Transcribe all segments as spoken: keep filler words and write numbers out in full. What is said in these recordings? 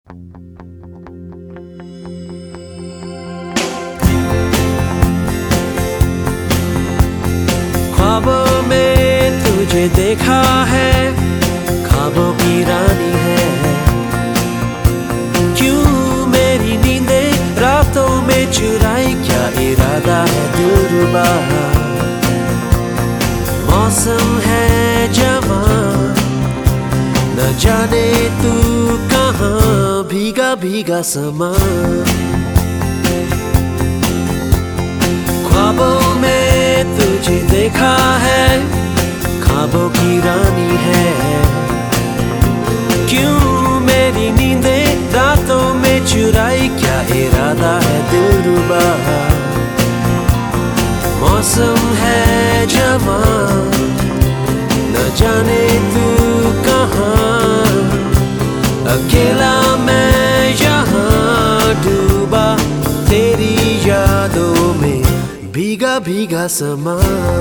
ख्वाबों में तुझे देखा है, ख्वाबों की रानी है। क्यों मेरी नींदें रातों में चुराई, क्या इरादा है दिलरुबा। मौसम है जवां, न जाने तू कहाँ भीगा भीगा समा। ख्वाबों में तुझे देखा है, ख्वाबों की रानी है। क्यों मेरी नींदें रातों में चुराई, क्या इरादा है दिलरुबा। मौसम है जवां, न जाने तू कहाँ, अकेला मैं यहाँ डूबा तेरी यादों में भीगा भीगा समा।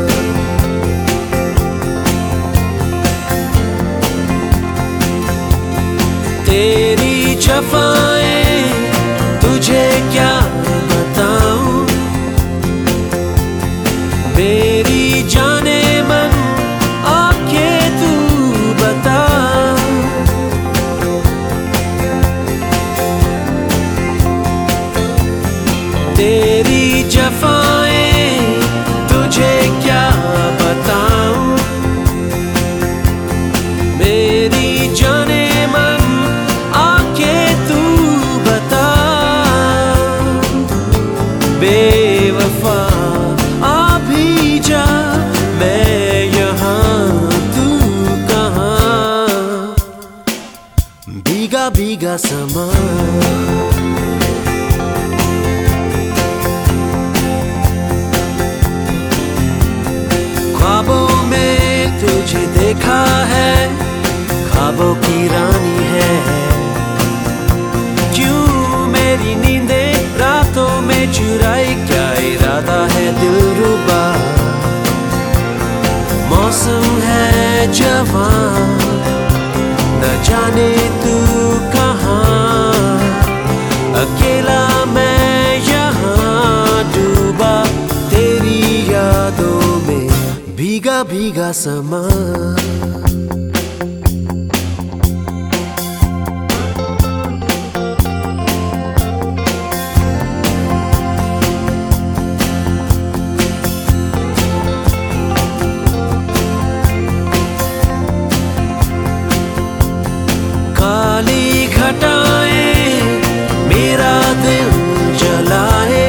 तेरी जफाएं तुझे क्या बताऊं, मेरी जाने मन आके तू बता। तेरी जफाएं तुझे क्या बताऊं, मेरी जाने मन आके तू बता। बेवफा आ भी जा, मैं यहाँ तू कहाँ, भीगा भीगा समा। ख्वाबों में तुझे देखा है, ख्वाबों की रानी है। क्यों मेरी नींदें रातों में चुराई, क्या इरादा है दिलरुबा। मौसम है जवां, न जाने तू कहाँ, अकेला मैं यहाँ डूबा तेरी यादों में भीगा भीगा समा। काली घटाएं मेरा दिल जलाए,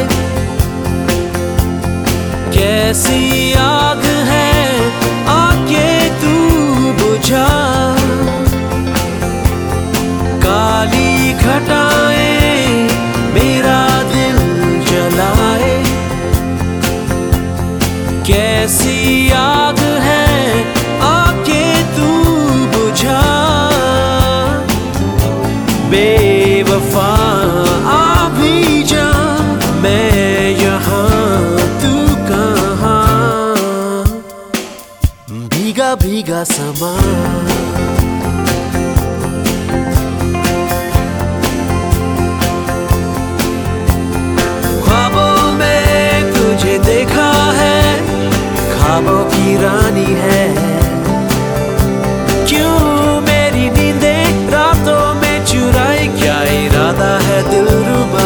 कैसी आग है आके तू बुझा। काली घटाएं मेरा दिल जलाए, कैसी आग है आके तू बुझा। बेवफा आ भी जा, मैं यहाँ तू कहाँ, भीगा भीगा समा। ख्वाबों में तुझे देखा है, ख्वाबों की रानी है। क्यों मेरी नींदें रातों में चुराई, क्या इरादा है दिलरुबा।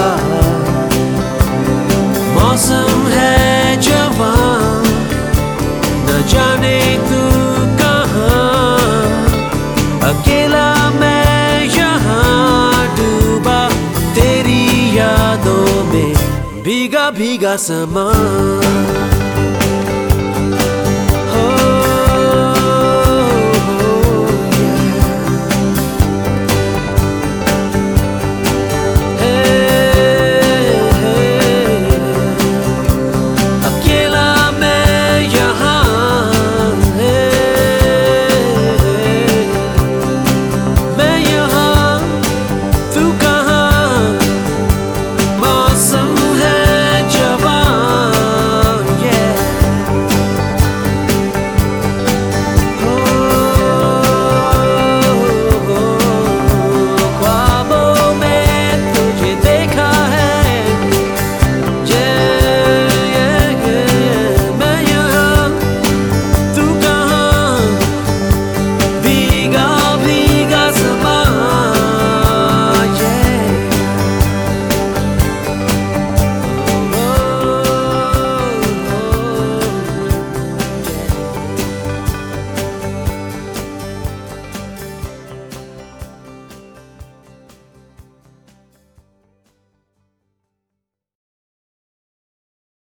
मौसम है जवां, न जाने तू कहाँ, अकेला मैं यहाँ डूबा तेरी यादों में भीगा भीगा समा।